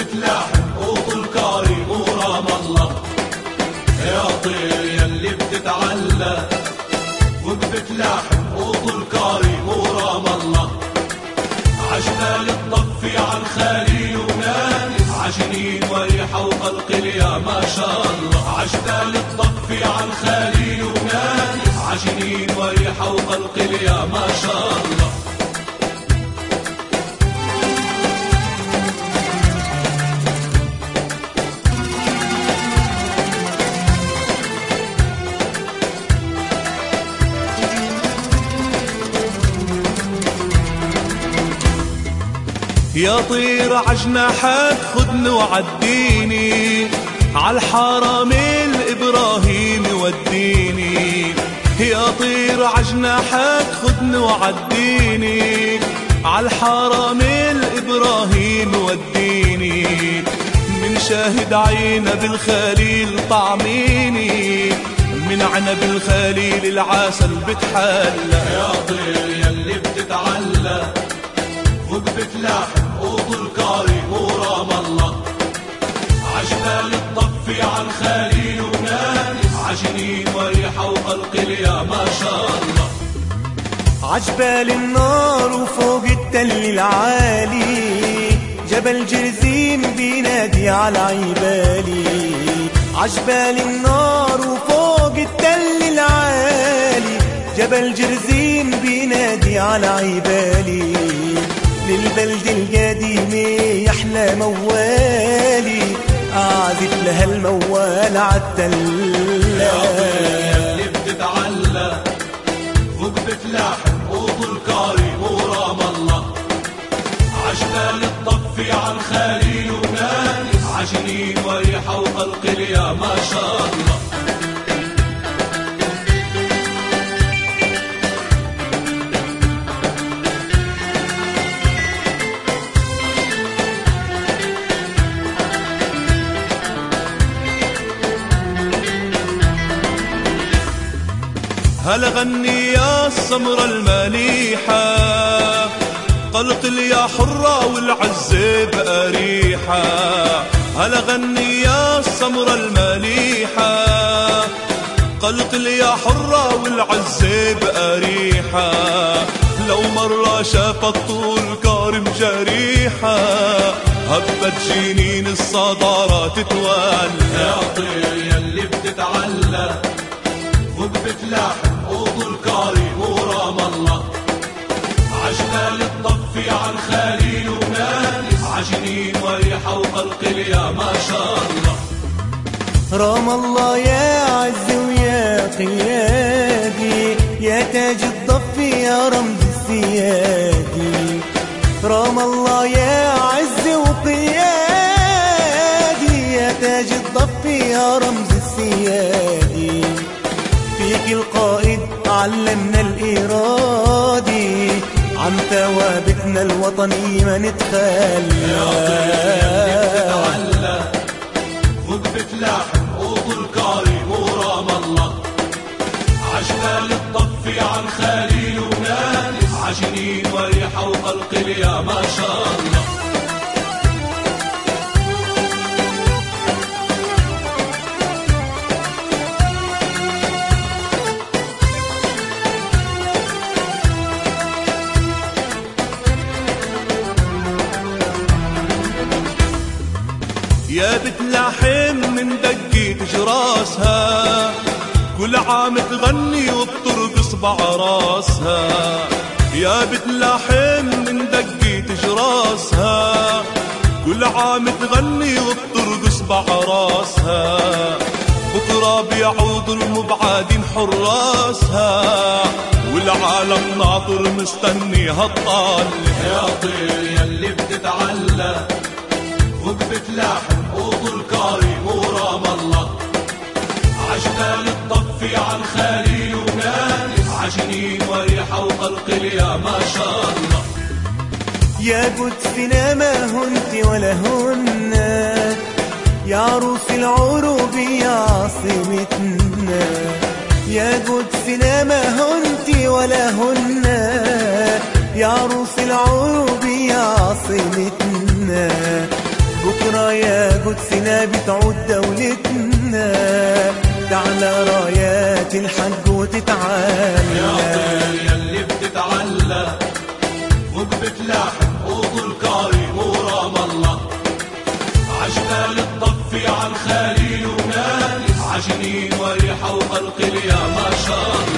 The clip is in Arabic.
وجبة لحم وطول كاري ورام الله. يا طير يلي بتتعلى وجبة لحم وطول كاري ورام الله. عجبال تطفي عن خالي ونانس عجنين وريحة وقلقل يا ما شاء الله. عجبال تطفي عن خالي ونانس عجنين وريحة وقلقل يا ما شاء الله. يا طير عجناحك خدني وعديني عالحرم الإبراهيمي وديني. يا طير عجناحك خدني وعديني عالحرم الإبراهيمي وديني. من شاهد عينا بالخليل طعميني من عنب الخليل العسل بتحلى. يا طير يلي بتتعلى وجبة لحم وطول كاري ورام الله. عجبال تطفي عن خالي ونانس عجنين وريحة وقلقل يا ما شاء الله. عجبال النار وفوق التل العالي جبل جرزيم بينادي على عيبالي. عجبال النار وفوق التل العالي جبل جرزيم بينادي على عيبالي. للبلد القديمة يحلى موالي أعزف لها الموال عالتل. يا طير يلي بتتعلى وجبة لحم وطول كاري ورام الله. عجبال تطفي عن خالي ونانس عجنين وريحة وقلقل يا ما شاء الله. هلا غني يا السمرة المليحة قلقل يا حرة والعزة بأريحة. هلا غني يا السمرة المليحة قلقل يا حرة والعزة بأريحة. لو مرة شافت طول كارم جريحة هبت جنين الصدارة تتولى. يا طير يلي بتتعلى وجبة لحم وطول كاري ورام الله. عجبال تطفي عن خالي ونانس عجنين وريحة وقلقل يا ما شاء الله. رام الله يا عز ويا قيادي يا تاج الضف يا رمز السيادي. رام الله يا عز وقيادي يا تاج الضف يا رمز السيادي. فيك القائد علمنا الإرادي عن ثوابتنا الوطنية ما نتخلى. يا طير بتتعلى وجبة لحم وطول كاري ورام الله. عجبال تطفي عن خالي ونانس عجنين وريحة وقلقل يا ما شاء الله. يا بت لحم من دقيت جراسها كل عام تغني وبترقص بعراسها. يا بت لحم من دقيت جراسها كل عام تغني وبترقص بعراسها. بكرة بيعود المبعدين حراسها والعالم ناطر مستني هالطال. يا طير يلي بتتعلى وجبة لحم وطول كاري ورام الله. عجبال تطفي عن خالي ونانس عجنين وريحة وقلقل يا ما شاء الله. يا قدسنا ما هنت ولا هن يا عروس العروب يا عاصمتنا. يا قدسنا ما هنت ولا هن يا عروس العروب يا عاصمتنا. بكرة بكرة يا قدسنا بتعود دولتنا، تعلى رايات الحق وتتعالى. يا طير يلي بتتعلى فوق بتلاحم وطول كارم ورام الله، عجبال الضفي عن خليل ونانس، عجنين وريحة وخلق يا ما شاء الله.